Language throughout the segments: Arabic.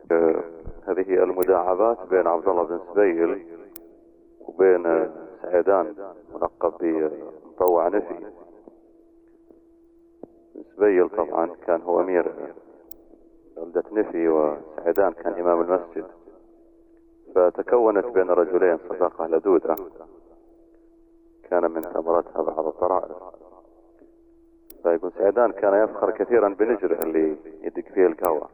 هذه المداعبات بين عبد الله بن سبيل وبين سعيدان ملقب بمطوع نفي. سبيل طبعا كان هو امير بلدة نفي، وسعيدان كان امام المسجد، فتكونت بين الرجلين صداقة لدودة كان من ثمرتها بعض الطرائف. فيقول سعيدان كان يفخر كثيرا بنجره اللي يدق فيه القهوة،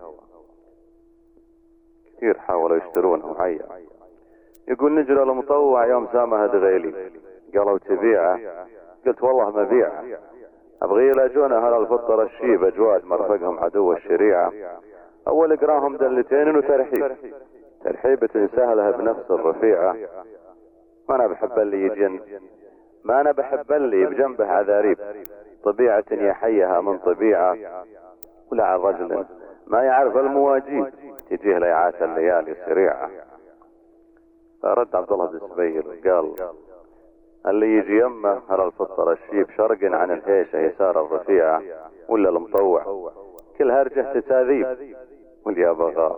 كثير حاولوا يشترونه وعيا. يقول نجر المطوع يوم سامها دغيلي قالوا تبيعه، قلت والله ما بيعه، ابغي يلاجون اهل الفطر الشيب اجواد مرفقهم عدو الشريعة. اول اقراهم دلتين وترحيب، ترحيبة سهلها بنفس الرفيعة. ما انا بحب اللي يجن، ما انا بحب اللي بجنبه عذاريب، طبيعة يحيها من طبيعة، ولا عن رجل ما يعرف المواجيب تجيه ليعات الليالي سريعة. فرد عبد الله بن سبيل وقال اللي يجي يمه هل الفطر الشيب شرق عن الهيشة يسار الرفيعة، ولا المطوع كل هرجه تتاذيب، واليا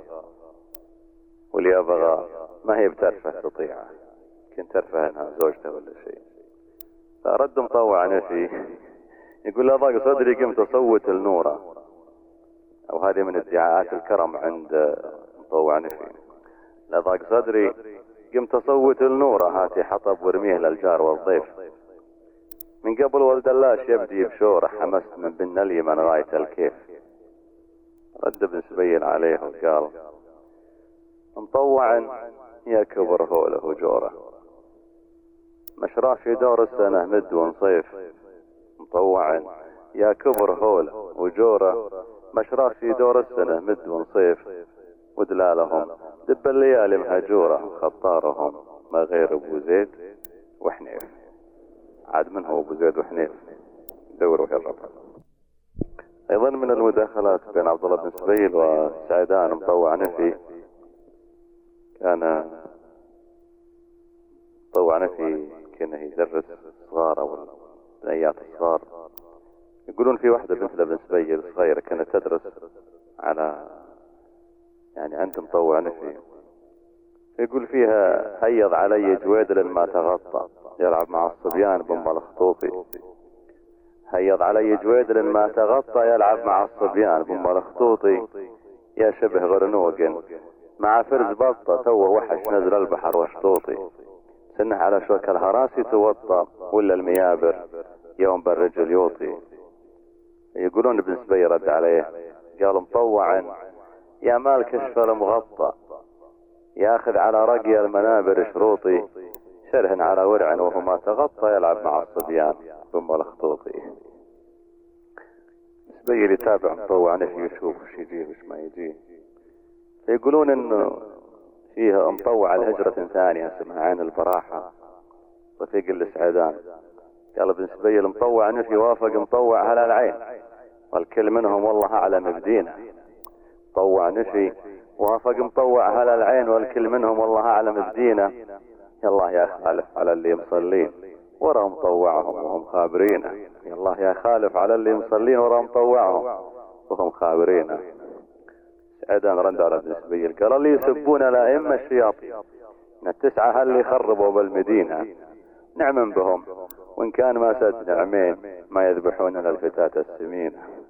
بغى ما هي بترفه تطيعه، كنت ترفه انها زوجته ولا شيء. فرد مطوع نفي يقول لا ضاق صدري قمت اصوت النورة، او هذه من ادعاءات الكرم عند مطوع نفي. لا ضاق صدري قمت اصوت النورة، هاتي حطب وارميه للجار والضيف، من قبل ولد اللاش يبدي بشوره، حمست من بن اليمن غاية الكيف. رد ابن سبيل عليه وقال مطوع يا كبر هوله وجوره، مشراه في دور السنة مد ونصيف. مطوع يا كبر هوله وجوره، مشراه في دور السنة مد ونصيف، ودلالهم دب الليالي مهجوره، خطارهم ما غير ابو زيد وحنيف. عاد من هو ابو زيد وحنيف؟ دوروا في الربع. ايضا من المداخلات بين عبد الله بن سبيل وسعيدان مطوع نفي، كان مطوع نفي كان يدرس الصغار او البنيات الصغار. يقولون في واحدة بنت بن سبيل صغيرة كانت تدرس على عند مطوع نفي، يقول فيها هيض علي جويدل ما تغطى، يلعب مع الصبيان بام الخطوطي. هيض علي جويدل ما تغطى، يلعب مع الصبيان بام الخطوطي، يا شبه غرنوق مع فرز بطة، توه وحش نزل البحر وشطوطي، سنه على شوك الهراسي توطى، ولا الميابر يوم بالرجل يوطي. يقولون ابن سبيل رد عليه قال مطوع يا مال كشف المغطى، ياخذ على رقي المنابر شروطي، شرهن على ورع وهو ما تغطى، يلعب مع الصبيان ثم الخطوطي. سبيل يتابع مطوع نفي يشوف وش يجيه وش ما يجيه. يقولون انه فيها مطوع الهجرة ثانية اسمها عين البراحة، رفيق لسعيدان. قال ابن سبيل مطوع نفي وافق مطوع هلا العين، والكل منهم والله اعلم بدينه. مطوع نفي وافق مطوع هلا العين، والكل منهم والله اعلم بدينه. يالله يا خالف على اللي مصلين ورا مطوعهم وهم خابرينه، يالله يا خالف على اللي مصلين ورا مطوعهم وهم خابرينه. سعيدان رد على ابن سبيل قال اللي يسبون الائمة الشياطين، ان التسعة اللي خربوا بالمدينة نعم بهم، وان كان ما سد نعمين ما يذبحون للفتاة السمينة.